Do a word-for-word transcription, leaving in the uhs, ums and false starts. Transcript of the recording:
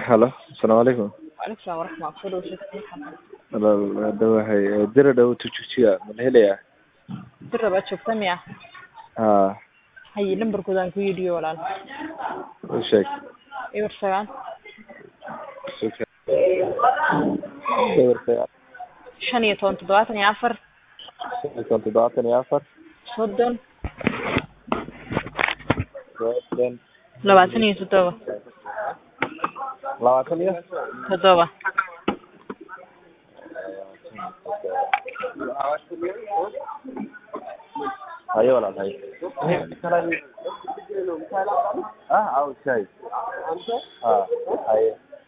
Hello, السلام عليكم. وعليكم السلام ورحمة الله وبركاته. Walaal dhawahay dira dhow tujujiya man helaya. Dira baad joogtaa miya? Haa, Haye lambarkoodan ku yidhi walaal. u sheeg. Eber sagaal Suka. Eber sagaal shan iyo toban toddobaatan iyo afar shan iyo toban toddobaatan iyo afar soddon soddon labaatan iyo toddoba labaatan iyo toddoba. haye walaal haye. Ah, au shay. Ah, haye.